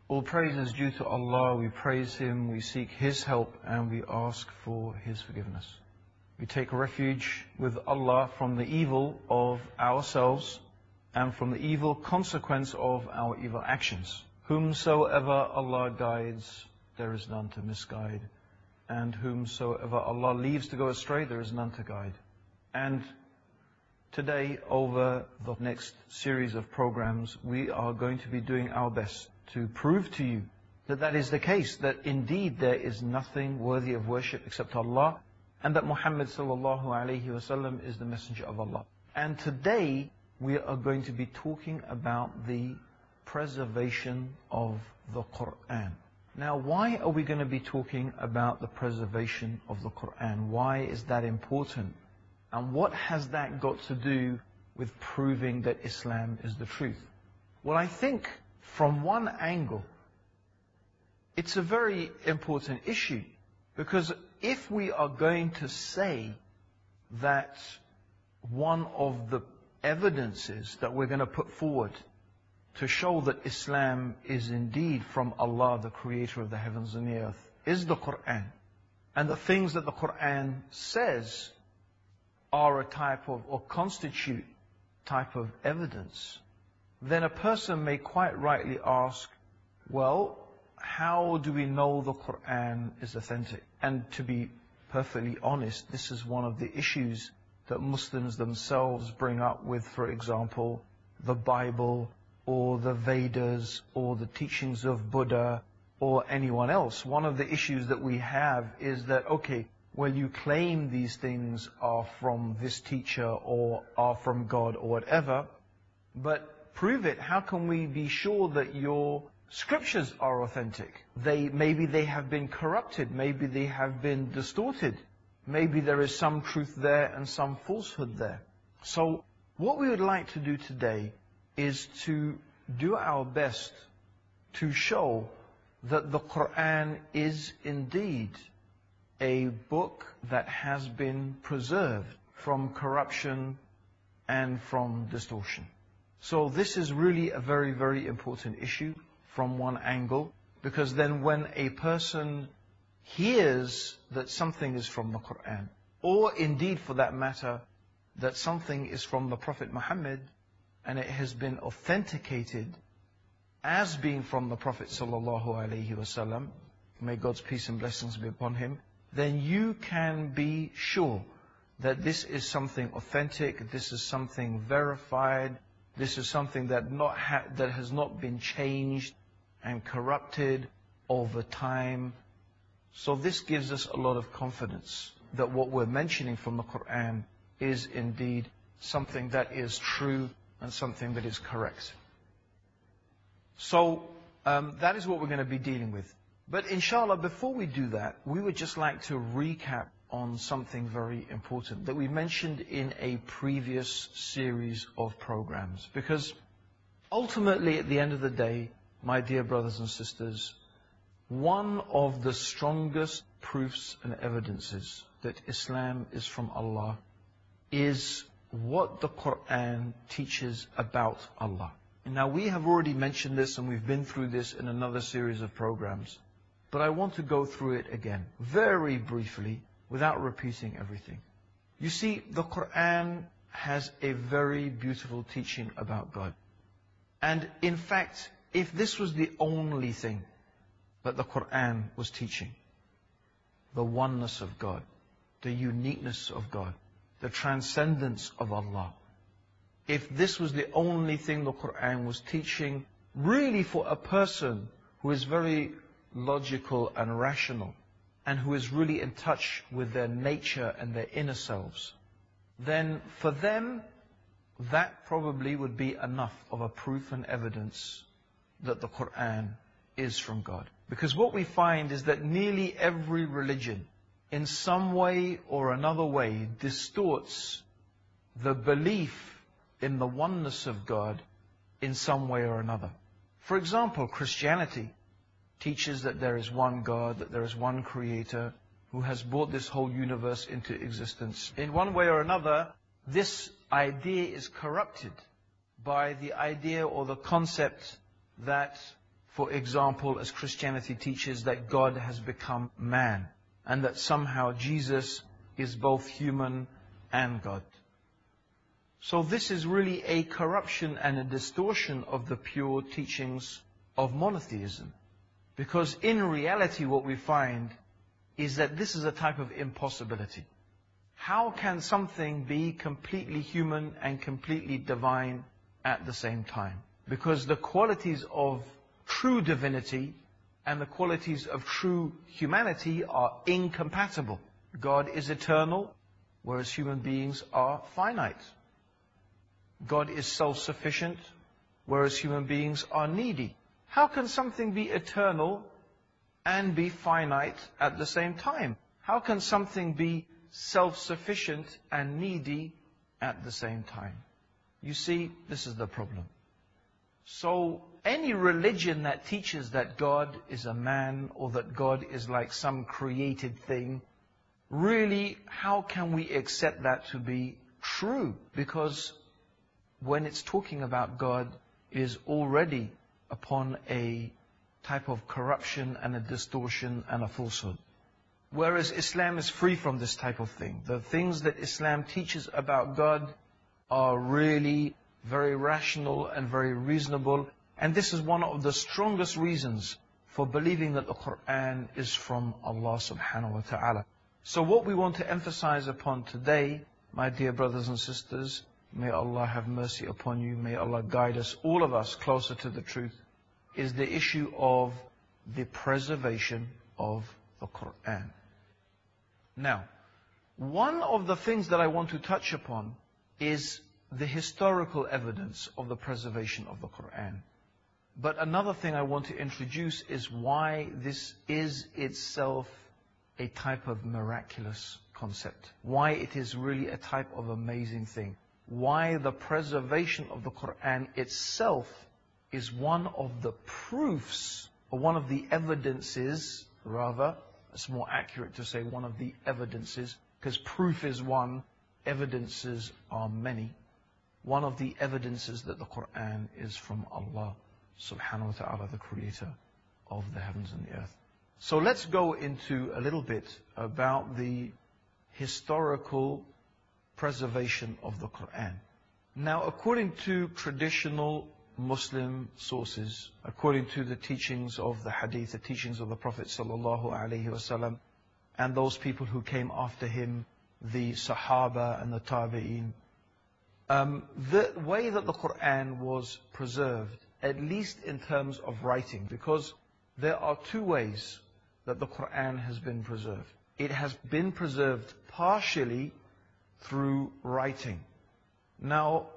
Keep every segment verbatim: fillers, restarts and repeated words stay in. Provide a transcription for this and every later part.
All praise is due to Allah. We praise Him, we seek His help, and we ask for His forgiveness. We take refuge with Allah from the evil of ourselves and from the evil consequence of our evil actions. Whomsoever Allah guides, there is none to misguide. And whomsoever Allah leaves to go astray, there is none to guide. And today, over the next series of programs, we are going to be doing our best to prove to you that that is the case, that indeed there is nothing worthy of worship except Allah, and that Muhammad sallallahu alayhi wasallam is the messenger of Allah. And today we are going to be talking about the preservation of the Quran. Now, why are we going to be talking about the preservation of the Quran? Why is that important? And what has that got to do with proving that Islam is the truth? Well, I think from one angle, it's a very important issue. Because if we are going to say that one of the evidences that we're going to put forward to show that Islam is indeed from Allah, the creator of the heavens and the earth, is the Quran, and the things that the Quran says are a type of, or constitute type of evidence, then a person may quite rightly ask, well, how do we know the Quran is authentic? And to be perfectly honest, this is one of the issues that Muslims themselves bring up with, for example, the Bible, or the Vedas, or the teachings of Buddha, or anyone else. One of the issues that we have is that, okay, well, you claim these things are from this teacher, or are from God, or whatever, but prove it. How can we be sure that your scriptures are authentic? They, maybe they have been corrupted, maybe they have been distorted, maybe there is some truth there and some falsehood there. So what we would like to do today is to do our best to show that the Quran is indeed a book that has been preserved from corruption and from distortion. So this is really a very, very important issue from one angle, because then when a person hears that something is from the Quran, or indeed for that matter, that something is from the Prophet Muhammad, and it has been authenticated as being from the Prophet sallallahu alaihi wasallam, may God's peace and blessings be upon him, then you can be sure that this is something authentic, this is something verified, this is something that not ha that has not been changed and corrupted over time. So this gives us a lot of confidence that what we're mentioning from the Quran is indeed something that is true and something that is correct. So um, that is what we're going to be dealing with. But inshallah, before we do that, we would just like to recap on something very important that we mentioned in a previous series of programs. Because ultimately, at the end of the day, my dear brothers and sisters, one of the strongest proofs and evidences that Islam is from Allah is what the Quran teaches about Allah. Now, we have already mentioned this and we've been through this in another series of programs, but I want to go through it again, very briefly, without repeating everything. You see, the Quran has a very beautiful teaching about God. And in fact, if this was the only thing that the Quran was teaching, the oneness of God, the uniqueness of God, the transcendence of Allah, if this was the only thing the Quran was teaching, really for a person who is very logical and rational, and who is really in touch with their nature and their inner selves, then for them, that probably would be enough of a proof and evidence that the Quran is from God. Because what we find is that nearly every religion, in some way or another way, distorts the belief in the oneness of God in some way or another. For example, Christianity teaches that there is one God, that there is one Creator who has brought this whole universe into existence. In one way or another, this idea is corrupted by the idea or the concept that for example, as Christianity teaches that God has become man and that somehow Jesus is both human and God. So this is really a corruption and a distortion of the pure teachings of monotheism. Because in reality what we find is that this is a type of impossibility. How can something be completely human and completely divine at the same time? Because the qualities of true divinity and the qualities of true humanity are incompatible. God is eternal, whereas human beings are finite. God is self-sufficient, whereas human beings are needy. How can something be eternal and be finite at the same time? How can something be self-sufficient and needy at the same time? You see, this is the problem. So any religion that teaches that God is a man or that God is like some created thing, really, how can we accept that to be true? Because when it's talking about God, it is already upon a type of corruption and a distortion and a falsehood. Whereas Islam is free from this type of thing. The things that Islam teaches about God are really very rational and very reasonable. And this is one of the strongest reasons for believing that the Quran is from Allah subhanahu wa ta'ala. So what we want to emphasize upon today, my dear brothers and sisters, may Allah have mercy upon you, may Allah guide us, all of us, closer to the truth, is the issue of the preservation of the Quran. Now, one of the things that I want to touch upon is the historical evidence of the preservation of the Quran. But another thing I want to introduce is why this is itself a type of miraculous concept. Why it is really a type of amazing thing. Why the preservation of the Quran itself is one of the proofs, or one of the evidences, rather, it's more accurate to say one of the evidences, because proof is one, evidences are many. One of the evidences that the Quran is from Allah subhanahu wa ta'ala, the creator of the heavens and the earth. So let's go into a little bit about the historical preservation of the Quran. Now, according to traditional Muslim sources, according to the teachings of the Hadith, the teachings of the Prophet sallallahu alaihi wasallam, and those people who came after him, the Sahaba and the Tabi'een, um, the way that the Quran was preserved, at least in terms of writing, because there are two ways that the Quran has been preserved. It has been preserved partially through writing. Now,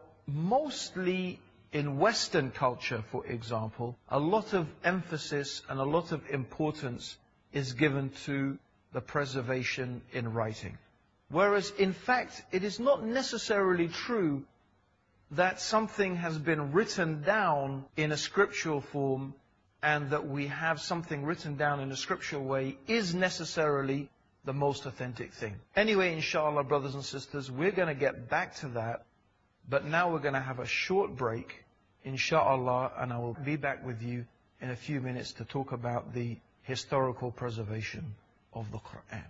mostly in Western culture, for example, a lot of emphasis and a lot of importance is given to the preservation in writing. Whereas, in fact, it is not necessarily true that something has been written down in a scriptural form and that we have something written down in a scriptural way is necessarily the most authentic thing. Anyway, inshallah, brothers and sisters, we're going to get back to that. But now we're going to have a short break, inshallah, and I will be back with you in a few minutes to talk about the historical preservation of the Quran.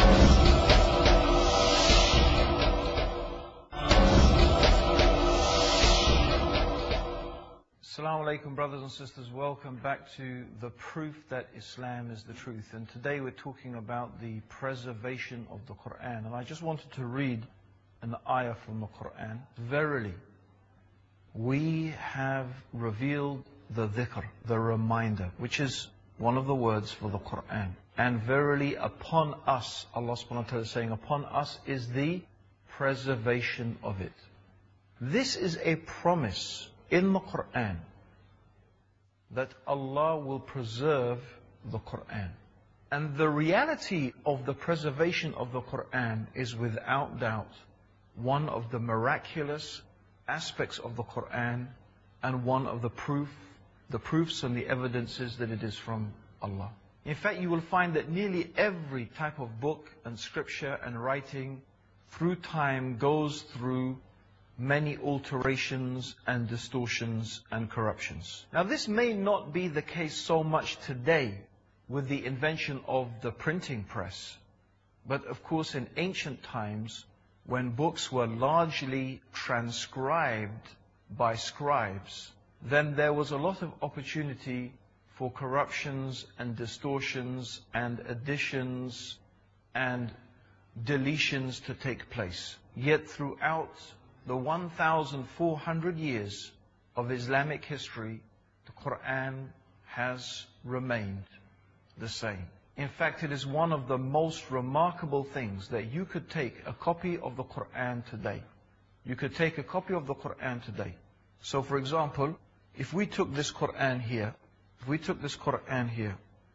Assalamu alaikum, brothers and sisters. Welcome back to the proof that Islam is the truth. And today we're talking about the preservation of the Quran. And I just wanted to read an ayah from the Quran. Verily, we have revealed the dhikr, the reminder, which is one of the words for the Quran. And verily upon us, Allah subhanahu wa ta'ala is saying, upon us is the preservation of it. This is a promise in the Quran that Allah will preserve the Quran. And the reality of the preservation of the Quran is without doubt one of the miraculous aspects of the Quran and one of the proof, the proofs and the evidences that it is from Allah. In fact, you will find that nearly every type of book and scripture and writing through time goes through many alterations and distortions and corruptions. Now this may not be the case so much today with the invention of the printing press, but of course in ancient times when books were largely transcribed by scribes, then there was a lot of opportunity for corruptions and distortions and additions and deletions to take place. Yet throughout the one thousand four hundred years of Islamic history, the Quran has remained the same. In fact, it is one of the most remarkable things that you could take a copy of the Quran today. You could take a copy of the Quran today. So for example, if we took this Quran here, if we took this Quran here,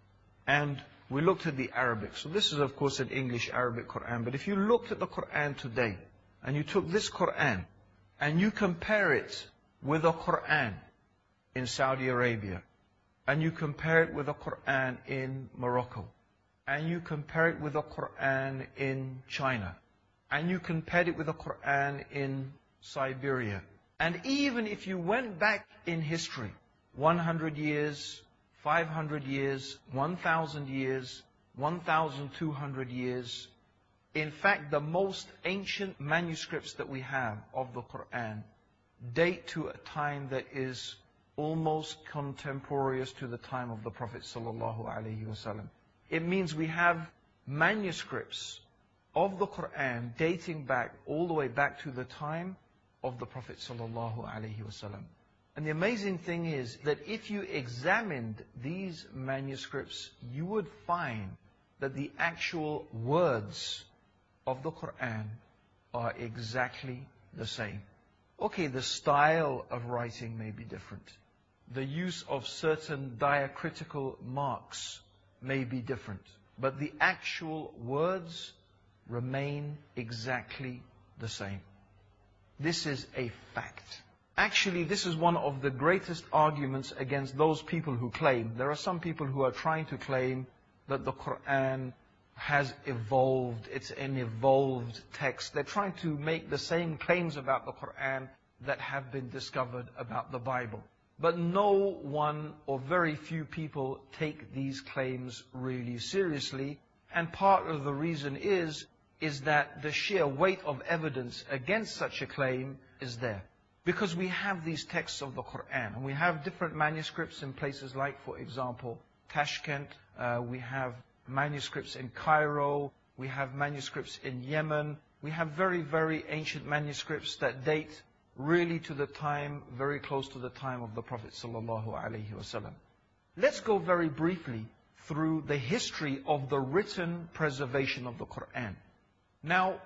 and we looked at the Arabic. So this is of course an English Arabic Quran, but if you looked at the Quran today, and you took this Quran, and you compare it with a Quran in Saudi Arabia, and you compare it with a Quran in Morocco, and you compare it with a Quran in China, and you compared it with a Quran in Siberia, and even if you went back in history, one hundred years, five hundred years, one thousand years, one thousand two hundred years, in fact, the most ancient manuscripts that we have of the Quran date to a time that is almost contemporaneous to the time of the Prophet sallallahu alaihi wasallam. It means we have manuscripts of the Quran dating back all the way back to the time of the Prophet sallallahu alaihi wasallam. And the amazing thing is that if you examined these manuscripts, you would find that the actual words of the Quran are exactly the same. Okay, the style of writing may be different. The use of certain diacritical marks may be different. But the actual words remain exactly the same. This is a fact. Actually, this is one of the greatest arguments against those people who claim. There are some people who are trying to claim that the Quran has evolved, it's an evolved text. They're trying to make the same claims about the Quran that have been discovered about the Bible. But no one or very few people take these claims really seriously. And part of the reason is, is that the sheer weight of evidence against such a claim is there. Because we have these texts of the Quran, and we have different manuscripts in places like, for example, Tashkent, uh, we have manuscripts in Cairo, we have manuscripts in Yemen, we have very, very ancient manuscripts that date really to the time, very close to the time of the Prophet sallallahu alaihi wasallam. Let's go very briefly through the history of the written preservation of the Quran. Now,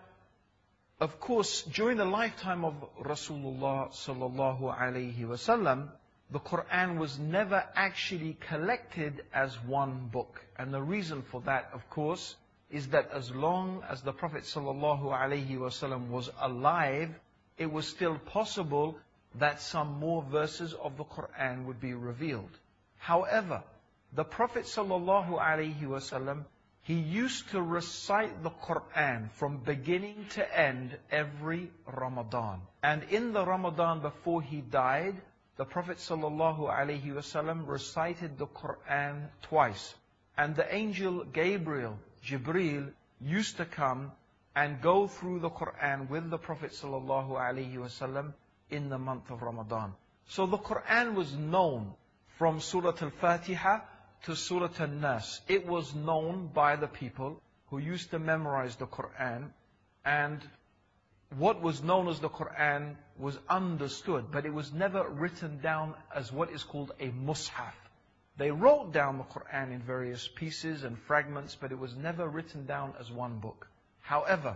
of course, during the lifetime of Rasulullah sallallahu alaihi wasallam, the Quran was never actually collected as one book. And the reason for that, of course, is that as long as the Prophet sallallahu alaihi wasallam was alive, it was still possible that some more verses of the Quran would be revealed. However, the Prophet sallallahu alaihi wasallam, he used to recite the Quran from beginning to end every Ramadan. And in the Ramadan before he died, the Prophet sallallahu alaihi wasallam recited the Quran twice. And the angel Gabriel, Jibreel, used to come and go through the Quran with the Prophet sallallahu alaihi wasallam in the month of Ramadan. So the Quran was known from Surah Al-Fatiha to Surah An-Nas. It was known by the people who used to memorize the Quran, and what was known as the Quran was understood, but it was never written down as what is called a mushaf. They wrote down the Quran in various pieces and fragments, but it was never written down as one book. However,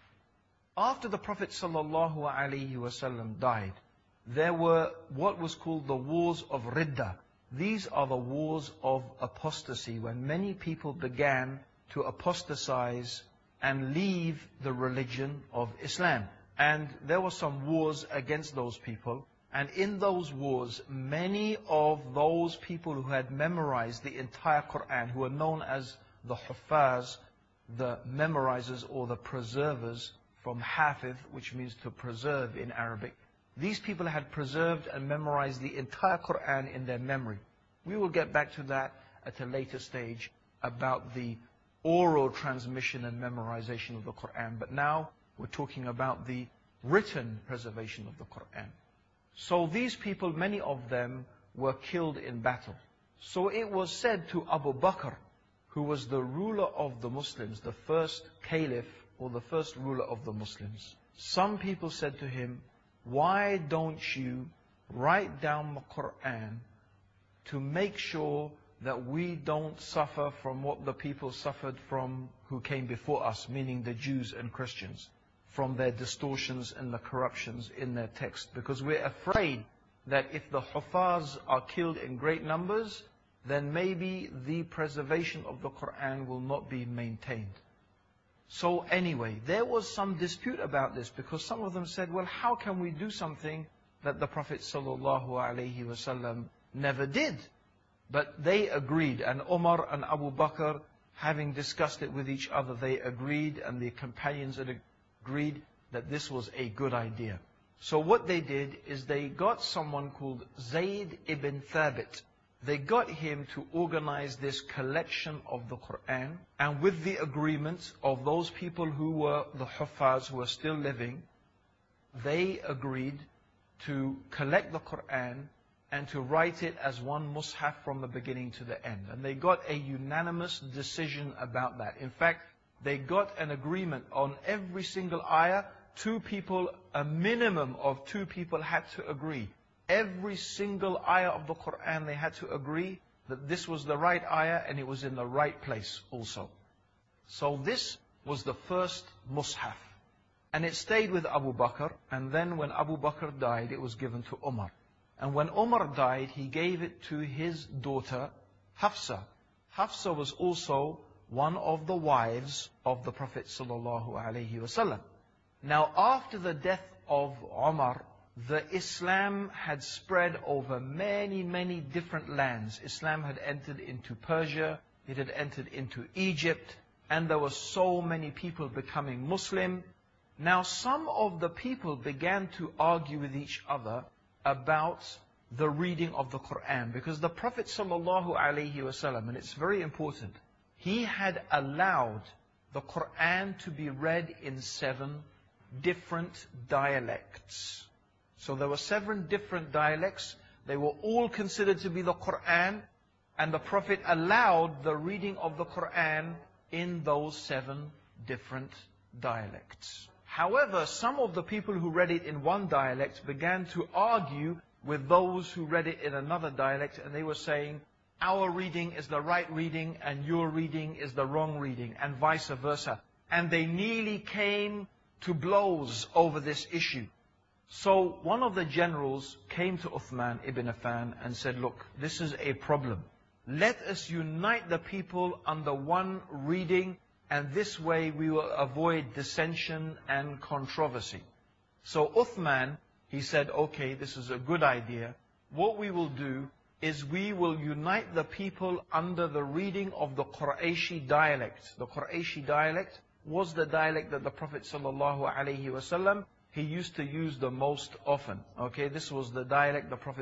after the Prophet sallallahu alaihi wasallam died, there were what was called the wars of Ridda. These are the wars of apostasy, when many people began to apostatize and leave the religion of Islam. And there were some wars against those people. And in those wars, many of those people who had memorized the entire Quran, who were known as the Huffaz, the memorizers or the preservers from hafiz, which means to preserve in Arabic. These people had preserved and memorized the entire Quran in their memory. We will get back to that at a later stage about the oral transmission and memorization of the Quran. But now we're talking about the written preservation of the Quran. So these people, many of them, were killed in battle. So it was said to Abu Bakr, who was the ruler of the Muslims, the first caliph or the first ruler of the Muslims. Some people said to him, why don't you write down the Quran to make sure that we don't suffer from what the people suffered from who came before us, meaning the Jews and Christians, from their distortions and the corruptions in their text. Because we're afraid that if the Hufaz are killed in great numbers, then maybe the preservation of the Quran will not be maintained. So anyway, there was some dispute about this, because some of them said, well, how can we do something that the Prophet ﷺ never did? But they agreed, and Umar and Abu Bakr, having discussed it with each other, they agreed, and the companions had agreed that this was a good idea. So what they did is they got someone called Zayd ibn Thabit. They got him to organize this collection of the Quran, and with the agreement of those people who were the Huffaz, who were still living, they agreed to collect the Quran and to write it as one mushaf from the beginning to the end. And they got a unanimous decision about that. In fact, they got an agreement on every single ayah. Two people, a minimum of two people had to agree. Every single ayah of the Quran, they had to agree that this was the right ayah and it was in the right place also. So this was the first mushaf. And it stayed with Abu Bakr, and then when Abu Bakr died, it was given to Umar. And when Umar died, he gave it to his daughter, Hafsa. Hafsa was also one of the wives of the Prophet ﷺ. Now, after the death of Umar, the Islam had spread over many, many different lands. Islam had entered into Persia, it had entered into Egypt, and there were so many people becoming Muslim. Now, some of the people began to argue with each other about the reading of the Quran, because the Prophet ﷺ, and it's very important, he had allowed the Quran to be read in seven different dialects. So there were seven different dialects. They were all considered to be the Quran, and the Prophet allowed the reading of the Quran in those seven different dialects. However, some of the people who read it in one dialect began to argue with those who read it in another dialect, and they were saying, our reading is the right reading and your reading is the wrong reading, and vice versa. And they nearly came to blows over this issue. So one of the generals came to Uthman ibn Affan and said, look, this is a problem. Let us unite the people under one reading, and this way we will avoid dissension and controversy. So Uthman, he said, okay, this is a good idea. What we will do is we will unite the people under the reading of the Qurayshi dialect. The Qurayshi dialect was the dialect that the Prophet ﷺ, he used to use the most often. Okay, this was the dialect the Prophet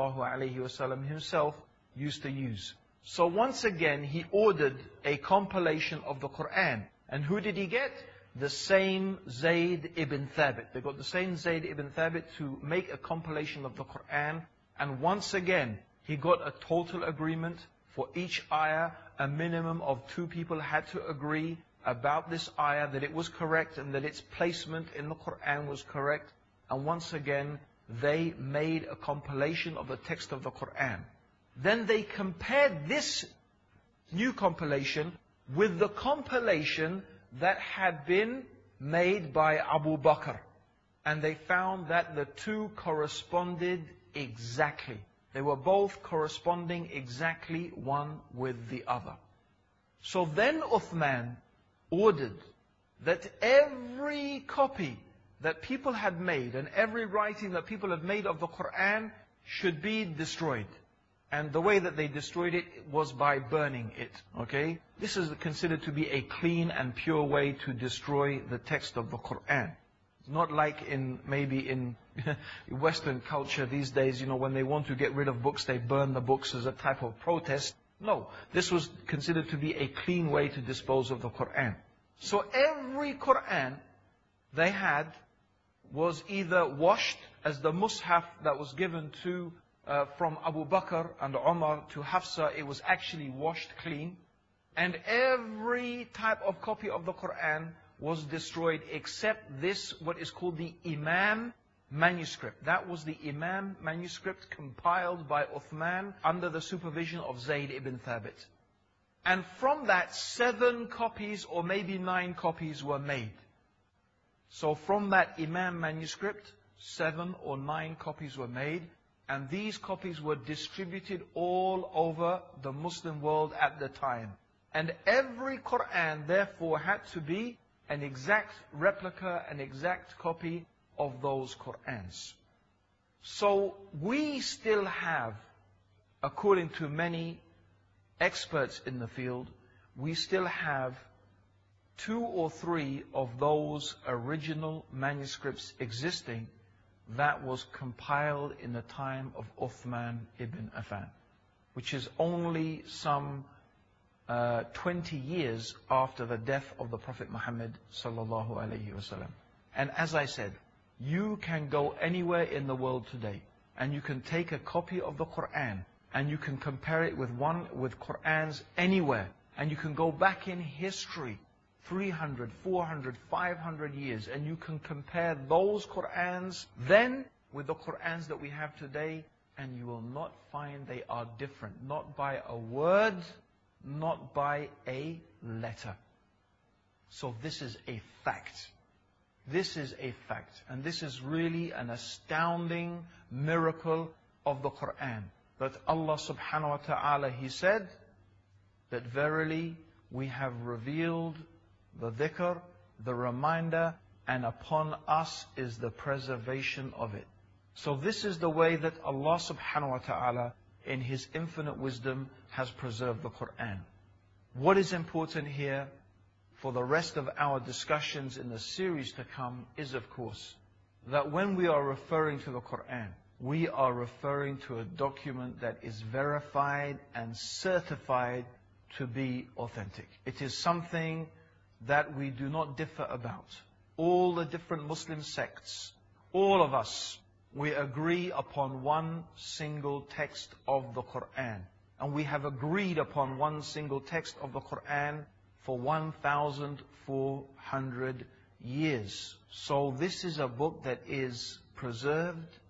ﷺ himself used to use. So once again, he ordered a compilation of the Quran. And who did he get? The same Zayd ibn Thabit. They got the same Zayd ibn Thabit to make a compilation of the Quran. And once again, he got a total agreement for each ayah. A minimum of two people had to agree about this ayah, that it was correct and that its placement in the Quran was correct. And once again, they made a compilation of the text of the Quran. Then they compared this new compilation with the compilation that had been made by Abu Bakr. And they found that the two corresponded exactly. They were both corresponding exactly one with the other. So then Uthman ordered that every copy that people had made and every writing that people had made of the Quran should be destroyed. And the way that they destroyed it was by burning it, okay? This is considered to be a clean and pure way to destroy the text of the Quran. It's not like in, maybe in Western culture these days, you know, when they want to get rid of books, they burn the books as a type of protest. No, this was considered to be a clean way to dispose of the Quran. So every Quran they had was either washed, as the Mus'haf that was given to Uh, from Abu Bakr and Umar to Hafsa, it was actually washed clean. And every type of copy of the Quran was destroyed except this, what is called the Imam manuscript. That was the Imam manuscript compiled by Uthman under the supervision of Zayd ibn Thabit. And from that, seven copies or maybe nine copies were made. So from that Imam manuscript, seven or nine copies were made. And these copies were distributed all over the Muslim world at the time. And every Quran, therefore, had to be an exact replica, an exact copy of those Qurans. So we still have, according to many experts in the field, we still have two or three of those original manuscripts existing that was compiled in the time of Uthman ibn Affan, which is only some uh, twenty years after the death of the Prophet Muhammad sallallahu alaihi wasallam. And as I said, you can go anywhere in the world today, and you can take a copy of the Quran, and you can compare it with one with Qurans anywhere, and you can go back in history three hundred, four hundred, five hundred years, and you can compare those Qur'ans then with the Qur'ans that we have today, and you will not find they are different. Not by a word, not by a letter. So this is a fact. This is a fact. And this is really an astounding miracle of the Qur'an. That Allah subhanahu wa ta'ala, He said that verily we have revealed the dhikr, the reminder, and upon us is the preservation of it. So this is the way that Allah subhanahu wa ta'ala in His infinite wisdom has preserved the Qur'an. What is important here for the rest of our discussions in the series to come is, of course, that when we are referring to the Qur'an, we are referring to a document that is verified and certified to be authentic. It is something that we do not differ about. All the different Muslim sects, all of us, we agree upon one single text of the Qur'an. And we have agreed upon one single text of the Qur'an for one thousand four hundred years. So this is a book that is preserved.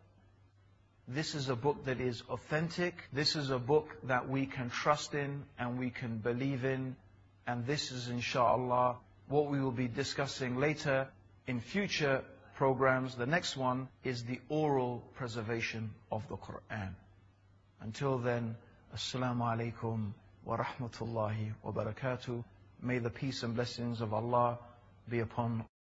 This is a book that is authentic. This is a book that we can trust in and we can believe in. And this is, inshaAllah, what we will be discussing later in future programs. The next one is the oral preservation of the Qur'an. Until then, Assalamu alaikum wa rahmatullahi wa barakatuh. May the peace and blessings of Allah be upon